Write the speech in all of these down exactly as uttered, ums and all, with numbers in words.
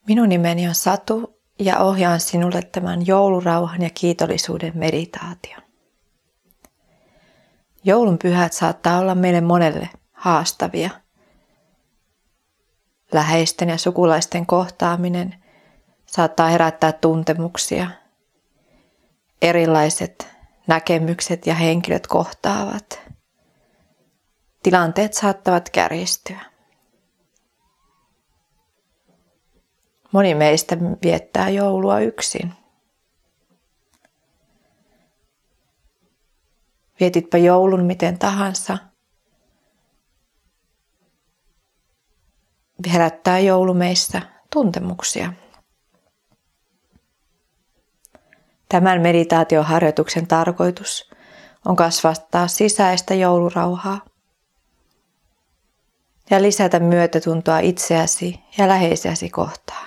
Minun nimeni on Satu ja ohjaan sinulle tämän joulurauhan ja kiitollisuuden meditaation. Joulun pyhät saattaa olla meille monelle haastavia. Läheisten ja sukulaisten kohtaaminen saattaa herättää tuntemuksia. Erilaiset näkemykset ja henkilöt kohtaavat. Tilanteet saattavat kärjistyä. Moni meistä viettää joulua yksin. Vietitpä joulun miten tahansa. Herättää joulu meissä tuntemuksia. Tämän meditaatioharjoituksen tarkoitus on kasvattaa sisäistä joulurauhaa ja lisätä myötätuntoa itseäsi ja läheisiäsi kohtaan.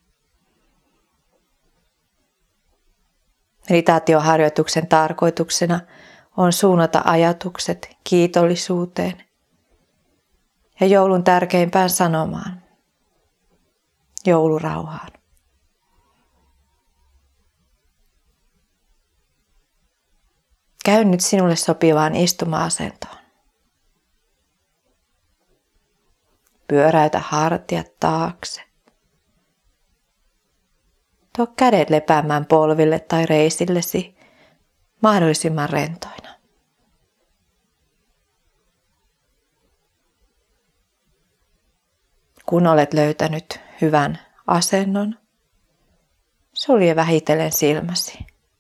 Meditaatioharjoituksen tarkoituksena on suunnata ajatukset kiitollisuuteen ja joulun tärkeimpään sanomaan, joulurauhaan. Käy nyt sinulle sopivaan istuma-asentoon. Pyöräytä hartiat taakse. Tuo kädet lepäämään polville tai reisillesi mahdollisimman rentoina. Kun olet löytänyt hyvän asennon, sulje vähitellen silmäsi.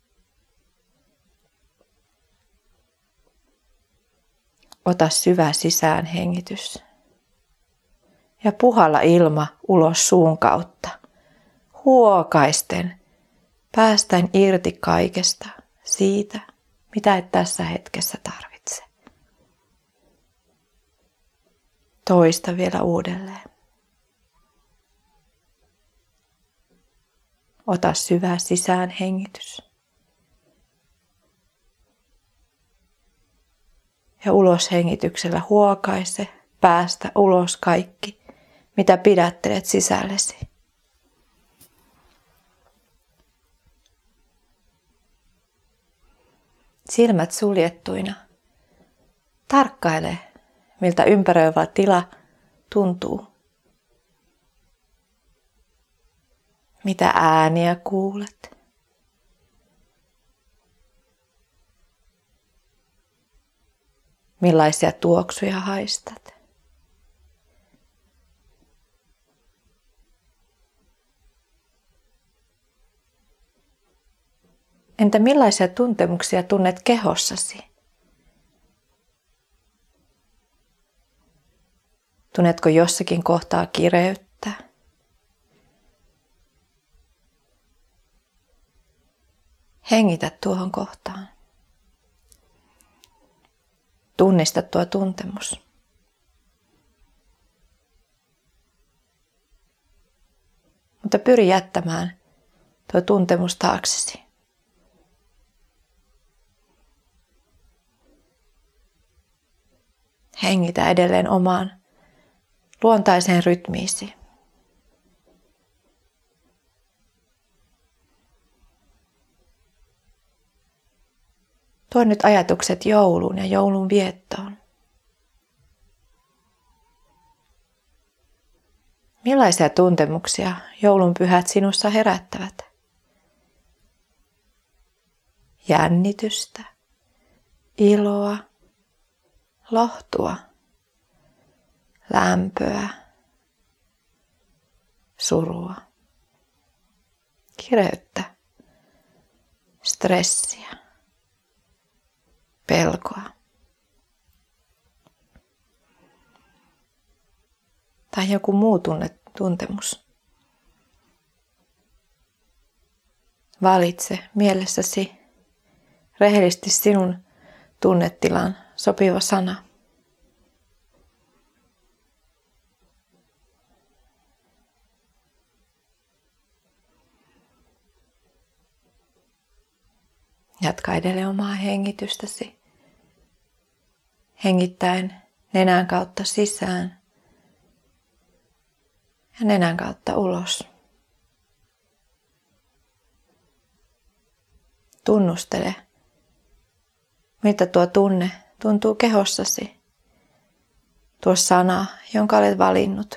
Ota syvä sisäänhengitys ja puhalla ilma ulos suun kautta, huokaisten, päästäen irti kaikesta siitä, mitä et tässä hetkessä tarvitse. Toista vielä uudelleen. Ota syvä sisäänhengitys. Ja uloshengityksellä huokaise päästä ulos kaikki, mitä pidättelet sisällesi. Silmät suljettuina. Tarkkaile, miltä ympäröivä tila tuntuu. Mitä ääniä kuulet? Millaisia tuoksuja haistat? Entä millaisia tuntemuksia tunnet kehossasi? Tunnetko jossakin kohtaa kireyttä? Hengitä tuohon kohtaan. Tunnista tuo tuntemus. Mutta pyri jättämään tuo tuntemus taaksesi. Hengitä edelleen omaan luontaiseen rytmiisi. Tuo nyt ajatukset jouluun ja joulun viettoon. Millaisia tuntemuksia joulun pyhät sinussa herättävät? Jännitystä, iloa, lohtua, lämpöä, surua, kireyttä, stressiä, pelkoa. Tai joku muu tunne, tuntemus. Valitse mielessäsi rehellisesti sinun tunnetilan sopiva sana. Jatka edelleen omaa hengitystäsi. Hengittäen nenän kautta sisään ja nenän kautta ulos. Tunnustele, miltä tuo tunne tuntuu kehossasi. Tuo sana, jonka olet valinnut.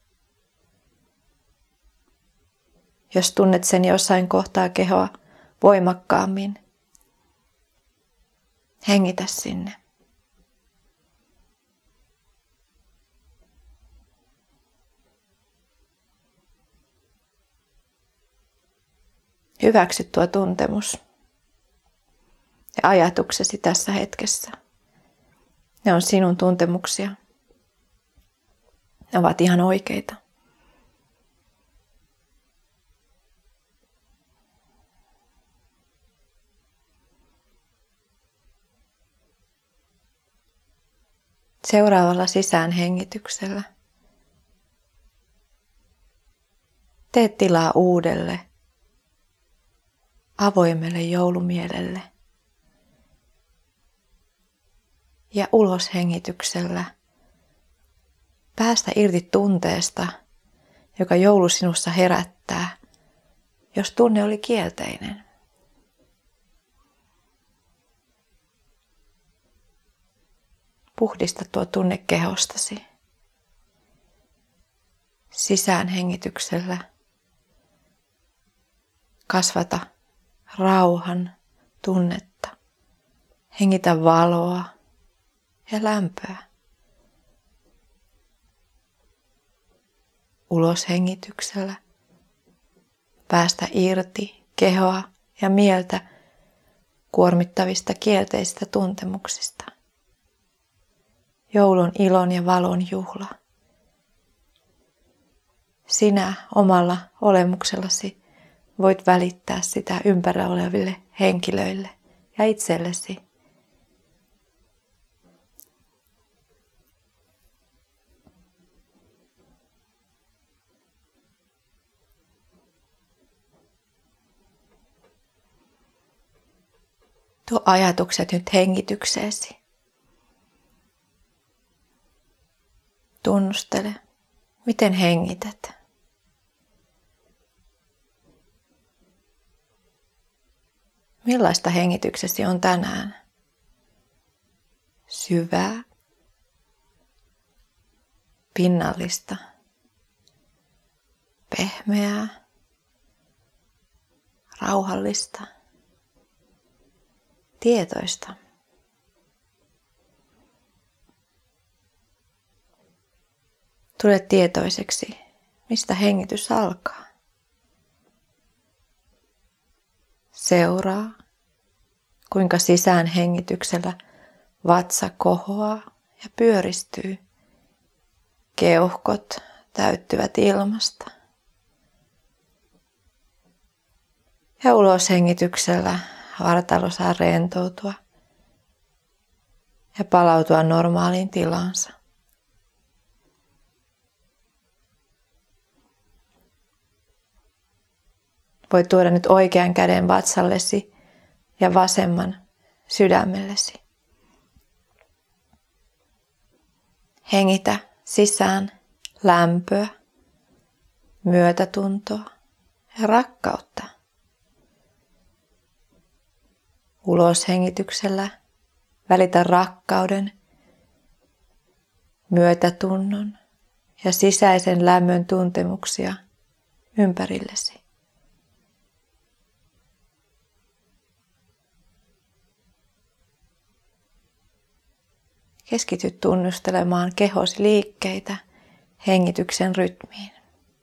Jos tunnet sen jossain kohtaa kehoa voimakkaammin, hengitä sinne. Hyväksy tuo tuntemus ja ajatuksesi tässä hetkessä. Ne on sinun tuntemuksia. Ne ovat ihan oikeita. Seuraavalla sisäänhengityksellä tee tilaa uudelle, avoimelle joulumielelle. Ja uloshengityksellä päästä irti tunteesta, joka joulu sinussa herättää, jos tunne oli kielteinen. Puhdista tuo tunne kehostasi. Sisäänhengityksellä kasvata rauhan tunnetta. Hengitä valoa ja lämpöä. Uloshengityksellä päästä irti kehoa ja mieltä kuormittavista kielteisistä tuntemuksista. Joulu on ilon ja valon juhla. Sinä omalla olemuksellasi voit välittää sitä ympärillä oleville henkilöille ja itsellesi. Tuo ajatukset nyt hengitykseesi. Tunnustele, miten hengität. Millaista hengityksesi on tänään? Syvää, pinnallista, pehmeää, rauhallista, tietoista. Tule tietoiseksi, mistä hengitys alkaa. Seuraa, kuinka sisäänhengityksellä vatsa kohoaa ja pyöristyy. Keuhkot täyttyvät ilmasta. Ja uloshengityksellä vartalo saa rentoutua ja palautua normaaliin tilaansa. Voit tuoda nyt oikean käden vatsallesi ja vasemman sydämellesi. Hengitä sisään lämpöä, myötätuntoa ja rakkautta. Uloshengityksellä välitä rakkauden, myötätunnon ja sisäisen lämmön tuntemuksia ympärillesi. Keskity tunnustelemaan kehosi liikkeitä hengityksen rytmiin.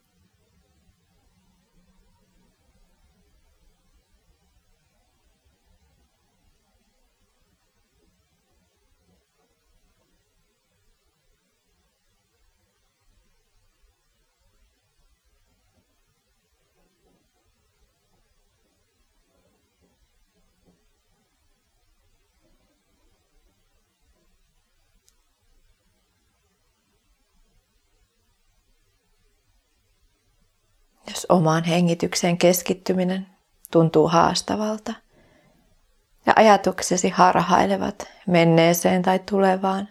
Jos omaan hengitykseen keskittyminen tuntuu haastavalta ja ajatuksesi harhailevat menneeseen tai tulevaan,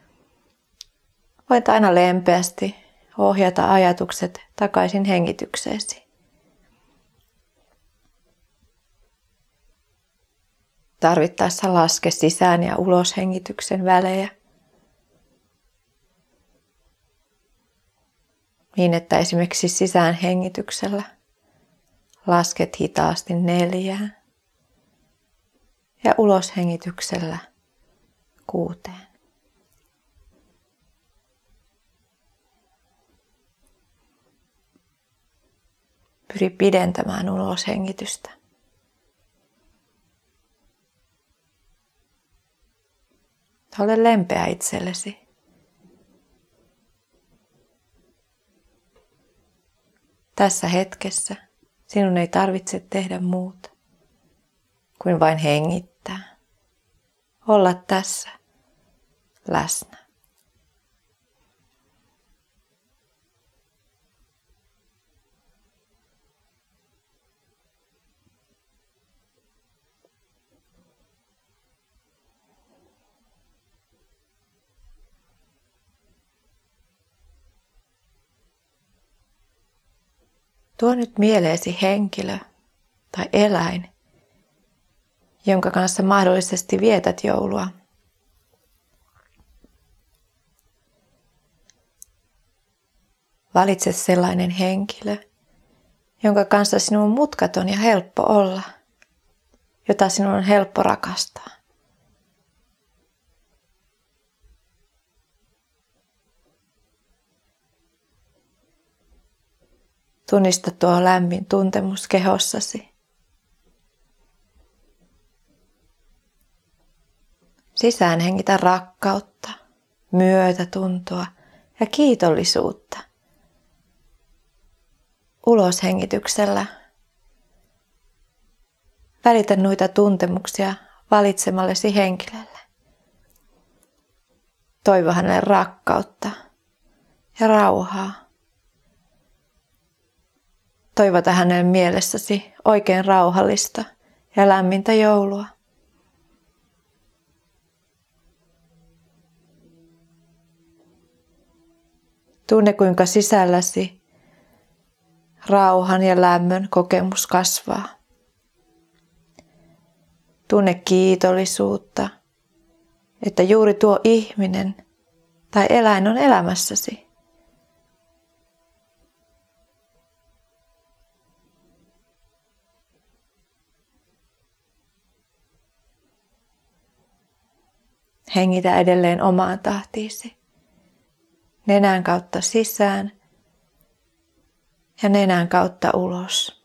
voit aina lempeästi ohjata ajatukset takaisin hengitykseesi. Tarvittaessa laske sisään ja ulos hengityksen välejä. Niin, että esimerkiksi sisään hengityksellä lasket hitaasti neljään ja ulos hengityksellä kuuteen. Pyri pidentämään ulos hengitystä. Ole lempeä itsellesi. Tässä hetkessä sinun ei tarvitse tehdä muuta kuin vain hengittää. Olla tässä läsnä. Tuo nyt mieleesi henkilö tai eläin, jonka kanssa mahdollisesti vietät joulua. Valitse sellainen henkilö, jonka kanssa sinun on mutkaton ja helppo olla, jota sinun on helppo rakastaa. Tunnista tuo lämmin tuntemus kehossasi. Sisään hengitä rakkautta, myötätuntoa ja kiitollisuutta. Ulos hengityksellä välitä noita tuntemuksia valitsemallesi henkilölle. Toivo hänelle rakkautta ja rauhaa. Toivota hänelle mielessäsi oikein rauhallista ja lämmintä joulua. Tunne, kuinka sisälläsi rauhan ja lämmön kokemus kasvaa. Tunne kiitollisuutta, että juuri tuo ihminen tai eläin on elämässäsi. Hengitä edelleen omaan tahtiisi. Nenän kautta sisään ja nenän kautta ulos.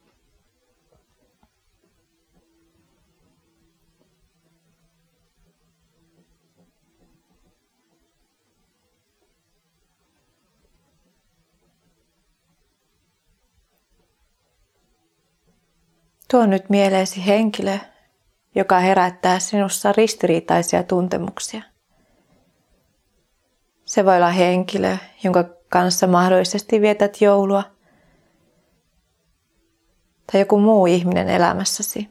Tuo nyt mieleesi henkilö, joka herättää sinussa ristiriitaisia tuntemuksia. Se voi olla henkilö, jonka kanssa mahdollisesti vietät joulua, tai joku muu ihminen elämässäsi.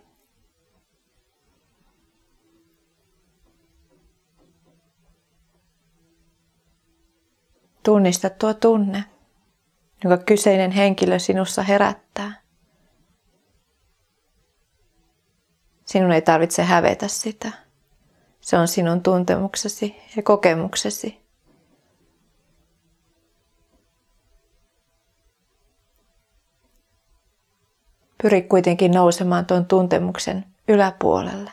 Tunnista tuo tunne, jonka kyseinen henkilö sinussa herättää. Sinun ei tarvitse hävetä sitä. Se on sinun tuntemuksesi ja kokemuksesi. Pyri kuitenkin nousemaan tuon tuntemuksen yläpuolelle.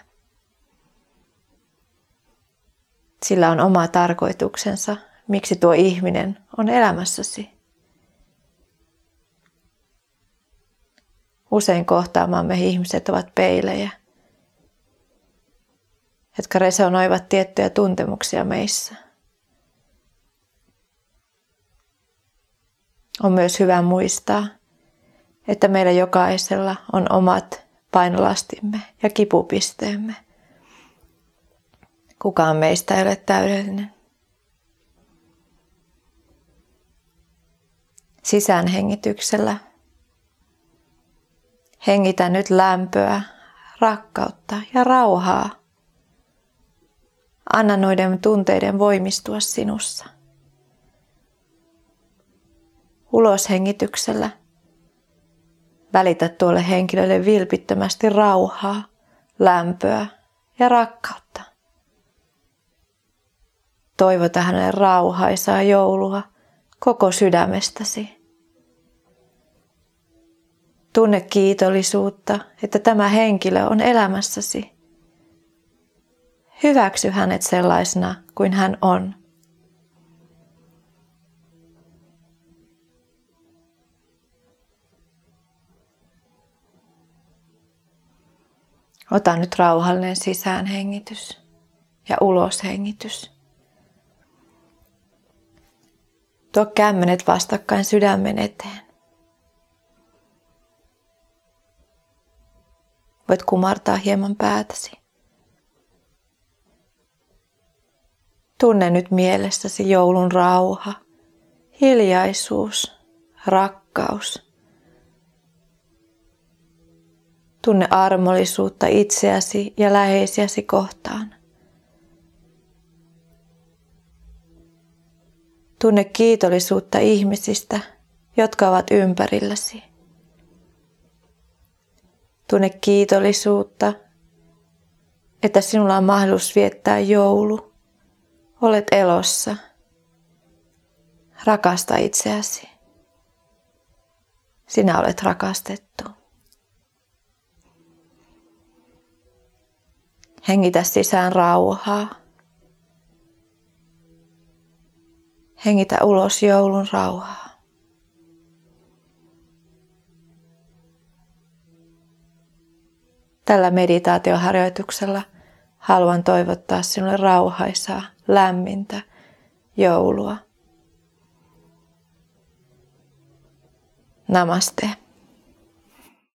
Sillä on oma tarkoituksensa, miksi tuo ihminen on elämässäsi. Usein kohtaamamme ihmiset ovat peilejä, jotka resonoivat tiettyjä tuntemuksia meissä. On myös hyvä muistaa, että meillä jokaisella on omat painolastimme ja kipupisteemme. Kukaan meistä ei ole täydellinen. Sisäänhengityksellä hengitä nyt lämpöä, rakkautta ja rauhaa. Anna noiden tunteiden voimistua sinussa. Ulos hengityksellä välitä tuolle henkilölle vilpittömästi rauhaa, lämpöä ja rakkautta. Toivota hänelle rauhaisaa joulua koko sydämestäsi. Tunne kiitollisuutta, että tämä henkilö on elämässäsi. Hyväksy hänet sellaisena kuin hän on. Ota nyt rauhallinen sisäänhengitys ja uloshengitys. Tuo kämmenet vastakkain sydämen eteen. Voit kumartaa hieman päätäsi. Tunne nyt mielessäsi joulun rauha, hiljaisuus, rakkaus. Tunne armollisuutta itseäsi ja läheisiäsi kohtaan. Tunne kiitollisuutta ihmisistä, jotka ovat ympärilläsi. Tunne kiitollisuutta, että sinulla on mahdollisuus viettää joulu. Olet elossa. Rakasta itseäsi. Sinä olet rakastettu. Hengitä sisään rauhaa. Hengitä ulos joulun rauhaa. Tällä meditaatioharjoituksella haluan toivottaa sinulle rauhaisaa, lämmintä joulua. Namaste.